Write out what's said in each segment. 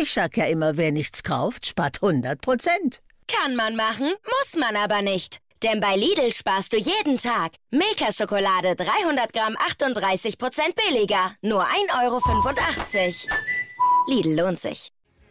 Ich sag ja immer, wer nichts kauft, spart 100%. Kann man machen, muss man aber nicht. Denn bei Lidl sparst du jeden Tag. Milka-Schokolade 300 Gramm 38% billiger. Nur 1,85 €. Lidl lohnt sich.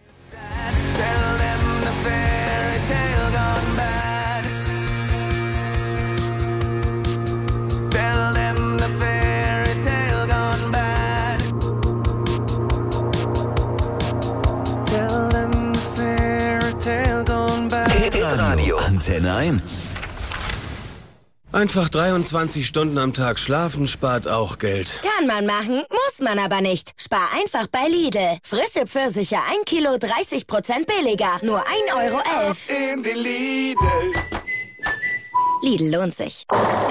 Radio Antenne 1. Einfach 23 Stunden am Tag schlafen spart auch Geld. Kann man machen, muss man aber nicht. Spar einfach bei Lidl. Frische Pfirsiche 1 Kilo 30% billiger. Nur 1,11 € In den Lidl. Lidl lohnt sich.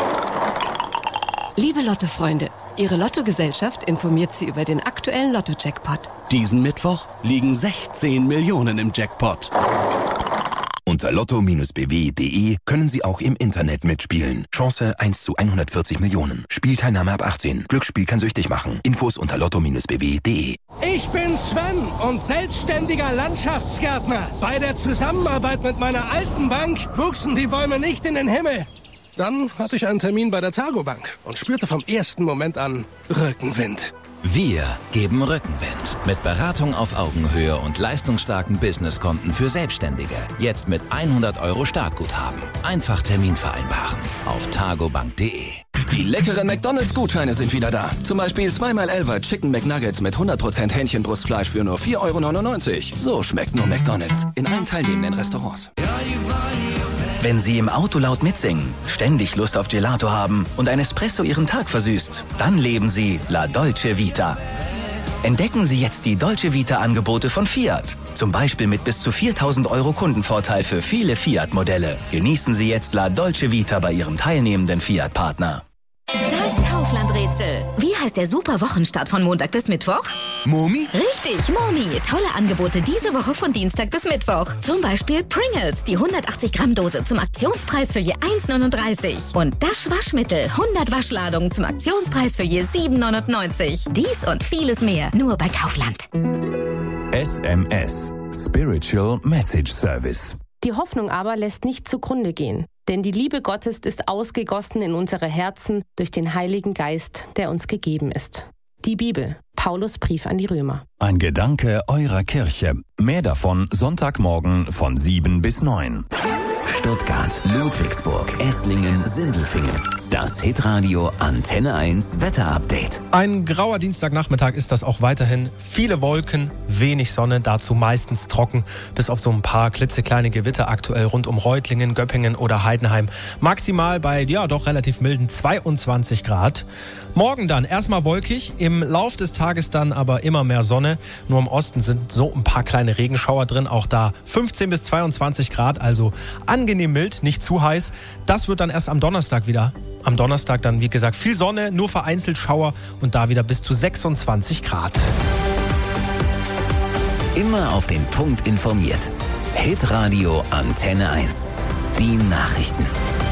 Liebe Lotto-Freunde, Ihre Lottogesellschaft informiert Sie über den aktuellen Lotto-Jackpot. Diesen Mittwoch liegen 16 Millionen im Jackpot. Unter lotto-bw.de können Sie auch im Internet mitspielen. Chance 1 zu 140 Millionen. Spielteilnahme ab 18. Glücksspiel kann süchtig machen. Infos unter lotto-bw.de. Ich bin Sven und selbstständiger Landschaftsgärtner. Bei der Zusammenarbeit mit meiner alten Bank wuchsen die Bäume nicht in den Himmel. Dann hatte ich einen Termin bei der Targobank und spürte vom ersten Moment an Rückenwind. Wir geben Rückenwind. Mit Beratung auf Augenhöhe und leistungsstarken Businesskonten für Selbstständige. Jetzt mit 100 € Startguthaben. Einfach Termin vereinbaren. Auf targobank.de. Die leckeren McDonald's-Gutscheine sind wieder da. Zum Beispiel 2x11er Chicken McNuggets mit 100% Hähnchenbrustfleisch für nur 4,99 €. So schmeckt nur McDonald's. In allen teilnehmenden Restaurants. Wenn Sie im Auto laut mitsingen, ständig Lust auf Gelato haben und ein Espresso Ihren Tag versüßt, dann leben Sie La Dolce Vita. Entdecken Sie jetzt die Dolce Vita-Angebote von Fiat. Zum Beispiel mit bis zu 4.000 € Kundenvorteil für viele Fiat-Modelle. Genießen Sie jetzt La Dolce Vita bei Ihrem teilnehmenden Fiat-Partner. Das Kaufland-Rätsel. Wie heißt der super Wochenstart von Montag bis Mittwoch? Momi? Richtig, Momi. Tolle Angebote diese Woche von Dienstag bis Mittwoch. Zum Beispiel Pringles, die 180-Gramm-Dose zum Aktionspreis für je 1,39. Und das Waschmittel, 100 Waschladungen zum Aktionspreis für je 7,99. Dies und vieles mehr, nur bei Kaufland. SMS. Spiritual Message Service. Die Hoffnung aber lässt nicht zugrunde gehen. Denn die Liebe Gottes ist ausgegossen in unsere Herzen durch den Heiligen Geist, der uns gegeben ist. Die Bibel, Paulus Brief an die Römer. Ein Gedanke eurer Kirche. Mehr davon Sonntagmorgen von 7 bis 9. Stuttgart, Ludwigsburg, Esslingen, Sindelfingen. Das Hitradio Antenne 1 Wetterupdate. Ein grauer Dienstagnachmittag ist das auch weiterhin. Viele Wolken, wenig Sonne, dazu meistens trocken. Bis auf so ein paar klitzekleine Gewitter aktuell rund um Reutlingen, Göppingen oder Heidenheim. Maximal bei, doch relativ milden 22 Grad. Morgen dann erstmal wolkig, im Lauf des Tages dann aber immer mehr Sonne. Nur im Osten sind so ein paar kleine Regenschauer drin, auch da 15 bis 22 Grad, also angenehm mild, nicht zu heiß. Das wird dann erst am Donnerstag wieder. Am Donnerstag dann, wie gesagt, viel Sonne, nur vereinzelt Schauer und da wieder bis zu 26 Grad. Immer auf den Punkt informiert. Hitradio Antenne 1. Die Nachrichten.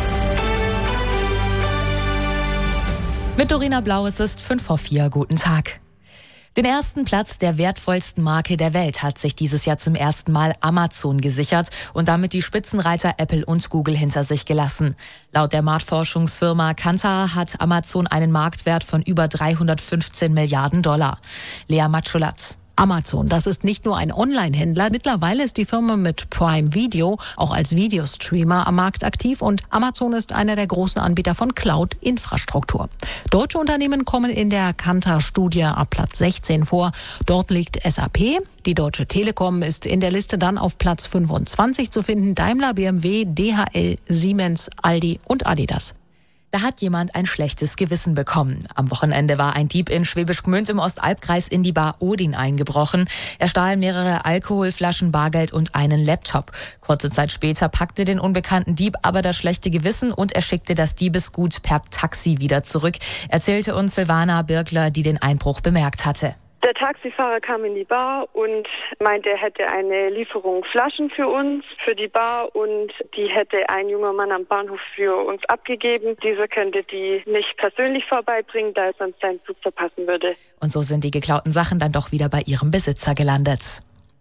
Mit Dorina Blau, es ist 5:04. Guten Tag. Den ersten Platz der wertvollsten Marke der Welt hat sich dieses Jahr zum ersten Mal Amazon gesichert und damit die Spitzenreiter Apple und Google hinter sich gelassen. Laut der Marktforschungsfirma Kantar hat Amazon einen Marktwert von über 315 Milliarden $. Lea Matschulat. Amazon, das ist nicht nur ein Online-Händler. Mittlerweile ist die Firma mit Prime Video auch als Videostreamer am Markt aktiv und Amazon ist einer der großen Anbieter von Cloud-Infrastruktur. Deutsche Unternehmen kommen in der Kantar-Studie ab Platz 16 vor. Dort liegt SAP. Die Deutsche Telekom ist in der Liste dann auf Platz 25 zu finden. Daimler, BMW, DHL, Siemens, Aldi und Adidas. Da hat jemand ein schlechtes Gewissen bekommen. Am Wochenende war ein Dieb in Schwäbisch Gmünd im Ostalbkreis in die Bar Odin eingebrochen. Er stahl mehrere Alkoholflaschen, Bargeld und einen Laptop. Kurze Zeit später packte den unbekannten Dieb aber das schlechte Gewissen und er schickte das Diebesgut per Taxi wieder zurück, erzählte uns Silvana Birkler, die den Einbruch bemerkt hatte. Der Taxifahrer kam in die Bar und meinte, er hätte eine Lieferung Flaschen für uns, für die Bar und die hätte ein junger Mann am Bahnhof für uns abgegeben. Dieser könnte die nicht persönlich vorbeibringen, da er sonst seinen Zug verpassen würde. Und so sind die geklauten Sachen dann doch wieder bei ihrem Besitzer gelandet.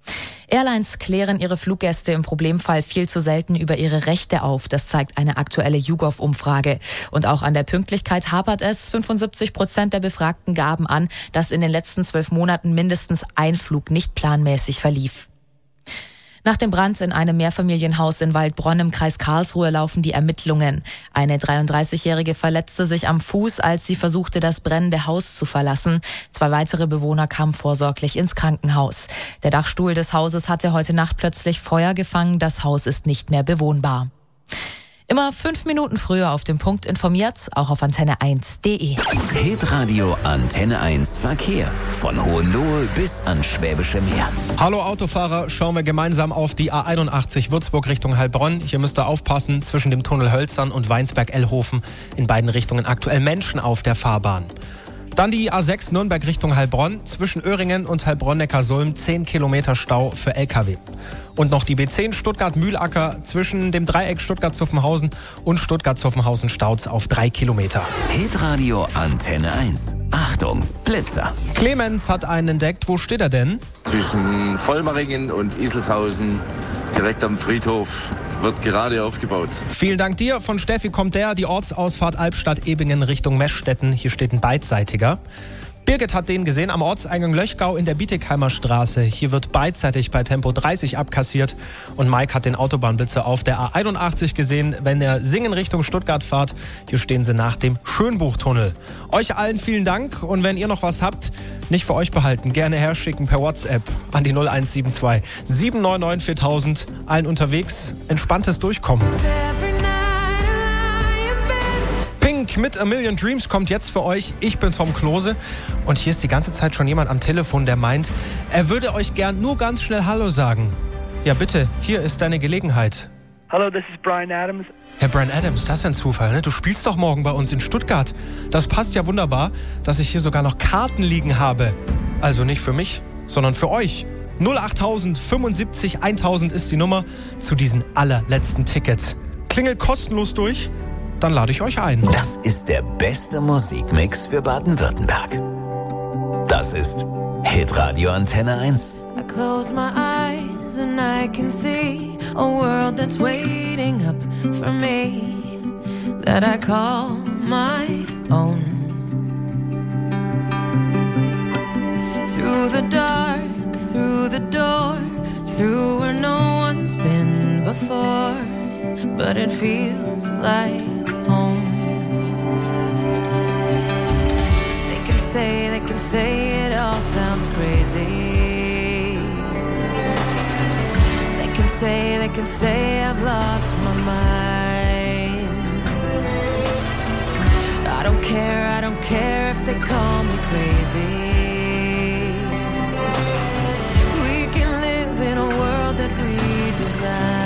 Airlines klären ihre Fluggäste im Problemfall viel zu selten über ihre Rechte auf. Das zeigt eine aktuelle YouGov-Umfrage. Und auch an der Pünktlichkeit hapert es. 75% der Befragten gaben an, dass in den letzten 12 Monaten mindestens ein Flug nicht planmäßig verlief. Nach dem Brand in einem Mehrfamilienhaus in Waldbronn im Kreis Karlsruhe laufen die Ermittlungen. Eine 33-Jährige verletzte sich am Fuß, als sie versuchte, das brennende Haus zu verlassen. 2 weitere Bewohner kamen vorsorglich ins Krankenhaus. Der Dachstuhl des Hauses hatte heute Nacht plötzlich Feuer gefangen. Das Haus ist nicht mehr bewohnbar. Immer 5 Minuten früher auf den Punkt informiert, auch auf antenne1.de. Hitradio Antenne 1 Verkehr. Von Hohenlohe bis ans Schwäbische Meer. Hallo Autofahrer, schauen wir gemeinsam auf die A81 Würzburg Richtung Heilbronn. Hier müsst ihr aufpassen, zwischen dem Tunnel Hölzern und Weinsberg-Ellhofen in beiden Richtungen aktuell Menschen auf der Fahrbahn. Dann die A6 Nürnberg Richtung Heilbronn. Zwischen Öhringen und Heilbronn-Neckarsulm 10 Kilometer Stau für LKW. Und noch die B10 Stuttgart-Mühlacker zwischen dem Dreieck Stuttgart-Zuffenhausen und Stuttgart-Zuffenhausen Stauz auf 3 Kilometer. Hitradio Antenne 1. Achtung, Blitzer. Clemens hat einen entdeckt. Wo steht er denn? Zwischen Vollmaringen und Iselshausen, direkt am Friedhof. Wird gerade aufgebaut. Vielen Dank dir. Von Steffi kommt die Ortsausfahrt Albstadt-Ebingen Richtung Meschstetten. Hier steht ein beidseitiger. Birgit hat den gesehen am Ortseingang Löchgau in der Bietigheimer Straße. Hier wird beidseitig bei Tempo 30 abkassiert. Und Mike hat den Autobahnblitzer auf der A81 gesehen, wenn er Singen Richtung Stuttgart fahrt. Hier stehen sie nach dem Schönbuchtunnel. Euch allen vielen Dank. Und wenn ihr noch was habt, nicht für euch behalten, gerne herschicken per WhatsApp an die 0172 799 4000. Allen unterwegs entspanntes Durchkommen. Pink mit A Million Dreams kommt jetzt für euch. Ich bin Tom Klose und hier ist die ganze Zeit schon jemand am Telefon, der meint, er würde euch gern nur ganz schnell Hallo sagen. Ja bitte, hier ist deine Gelegenheit. Hallo, das ist Bryan Adams. Herr Bryan Adams, das ist ein Zufall, ne? Du spielst doch morgen bei uns in Stuttgart. Das passt ja wunderbar, dass ich hier sogar noch Karten liegen habe. Also nicht für mich, sondern für euch. 08000 75 1000 ist die Nummer zu diesen allerletzten Tickets. Klingelt kostenlos durch. Dann lade ich euch ein. Das ist der beste Musikmix für Baden-Württemberg. Das ist Hitradio Antenne 1. I close my eyes and I can see a world that's waiting up for me, that I call my own. Through the dark, through the door, through where no one's been before, but it feels like home. They can say it all sounds crazy. They can say I've lost my mind. I don't care if they call me crazy. We can live in a world that we design.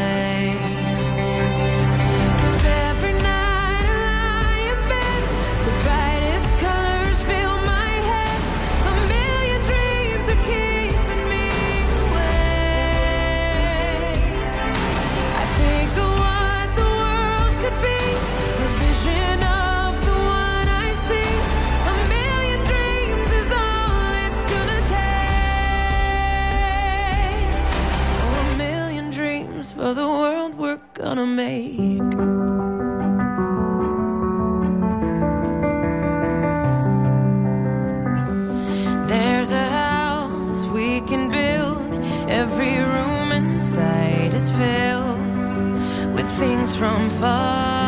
For the world we're gonna make. There's a house we can build. Every room inside is filled with things from far